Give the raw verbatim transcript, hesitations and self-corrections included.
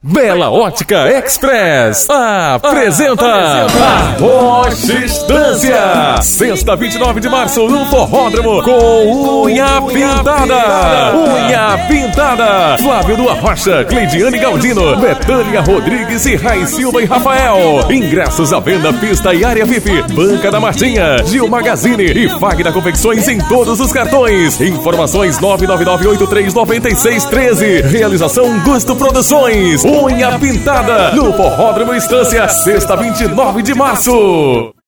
Bela Ótica Express apresenta a Rocha Estância. Sexta, vinte e nove de março, no Forródromo, com Unha Pintada. Unha Pintada. Flávio do Arrocha, Cleidiane Galdino, Betânia Rodrigues e Rai Silva e Rafael. Ingressos à venda, pista e área V I P. Banca da Martinha, Gil Magazine e Fagner Confecções em todos os cartões. Informações nove nove nove oito três nove seis um três. Realização Gusto Produções. Unha Pintada, no Forródromo Estância, sexta, vinte e nove de março.